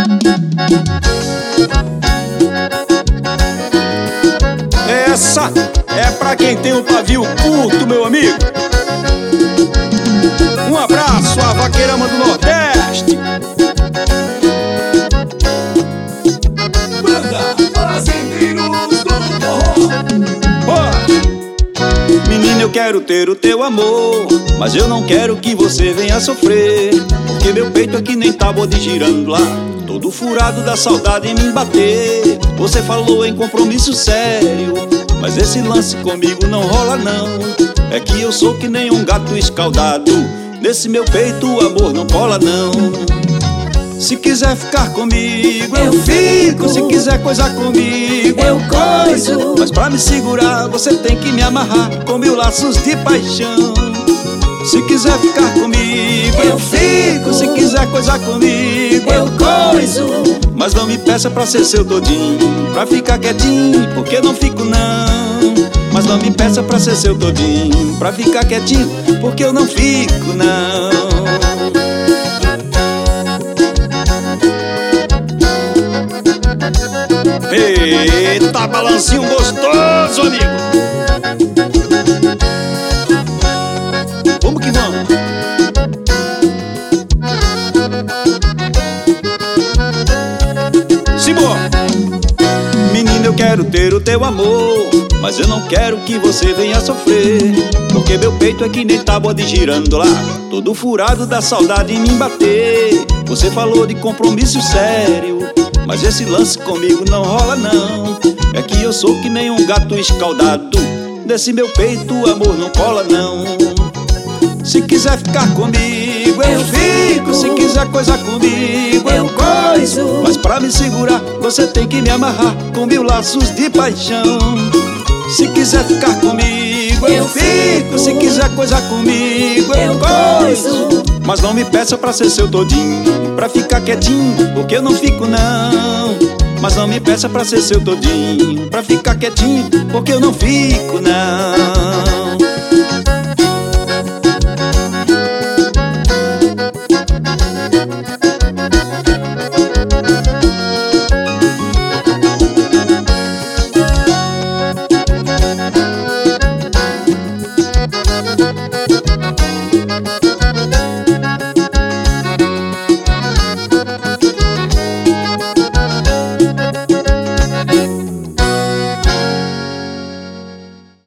Essa é pra quem tem um pavio curto, meu amigo. Um abraço à vaqueirama do Nordeste. Banda Fazendeiros do Forró. Menina, eu quero ter o teu amor, mas eu não quero que você venha sofrer, porque meu peito é que nem tábua de girando-lá, todo furado da saudade em me bater. Você falou em compromisso sério, mas esse lance comigo não rola não. É que eu sou que nem um gato escaldado, nesse meu peito o amor não cola não. Se quiser ficar comigo, eu fico. Se quiser coisar comigo, eu coiso. Mas pra me segurar, você tem que me amarrar com mil laços de paixão. Se quiser ficar comigo, eu fico. Se quiser coisar comigo, eu coiso. Mas não me peça pra ser seu todinho, pra ficar quietinho, porque eu não fico não. Mas não me peça pra ser seu todinho, pra ficar quietinho, porque eu não fico não. Eita, balancinho gostoso, amigo. Vamos que vamos. Simbora. Menina, eu quero ter o teu amor, mas eu não quero que você venha sofrer, porque meu peito é que nem tábua de girando lá, todo furado da saudade em me bater. Você falou de compromisso sério, mas esse lance comigo não rola não. É que eu sou que nem um gato escaldado, nesse meu peito o amor não cola não. Se quiser ficar comigo, eu fico. Se quiser coisar comigo, eu coiso. Mas pra me segurar, você tem que me amarrar com mil laços de paixão. Se quiser ficar comigo, eu fico. Se quiser coisar comigo, eu coiso. Mas não me peça pra ser seu todinho, pra ficar quietinho, porque eu não fico não. Mas não me peça pra ser seu todinho, pra ficar quietinho, porque eu não fico não.